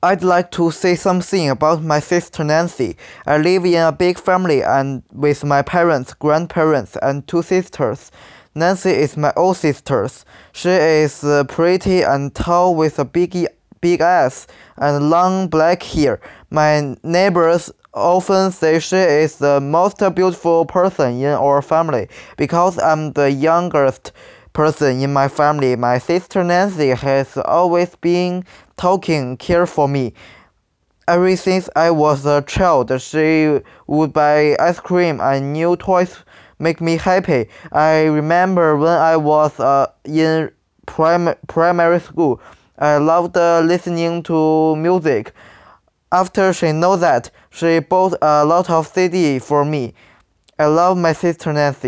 I'd like to say something about my sister Nancy. I live in a big family and with my parents, grandparents, and two sisters. Nancy is my old sister. She is pretty and tall with a big ass and long black hair. My neighbors often say she is the most beautiful person in our family because I'm the youngest person in my family. My sister Nancy has always been taking care for me. Ever since I was a child, she would buy ice cream and new toys make me happy. I remember when I was in primary school, I loved listening to music. After she knew that, she bought a lot of CD for me. I love my sister Nancy.